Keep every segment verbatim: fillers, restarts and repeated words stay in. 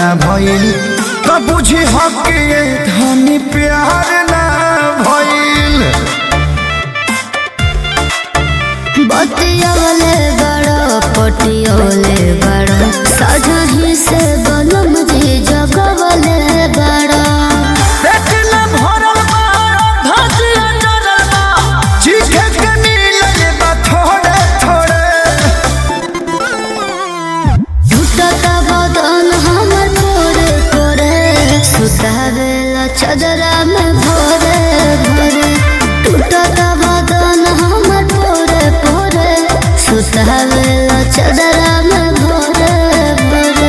भइल तो बुझी हक ये धनी प्यार ना भइल। बतियोले बड़ो पटियोले बड़ो साझही से बनम जी जगवले बड़ो पेटला भरल बा धतिया डरल बा चीखे के मिले बा थोड़े थोड़े झूठता बदन हमर कोरे कोरे सुतावेला चदरा में भोरे भोरे टूटता बदन हमर पोरे पोरे सुतावेला चदरा में भोरे भोरे।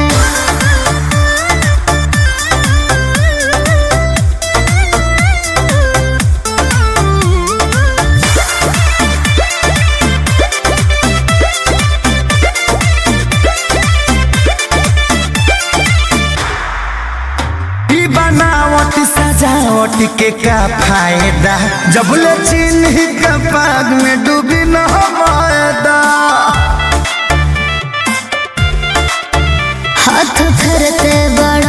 बनावट सजावट के का फायदा जब ले चिन्ह का पाग में डूबी न मायदा। हाथ फेरते बड़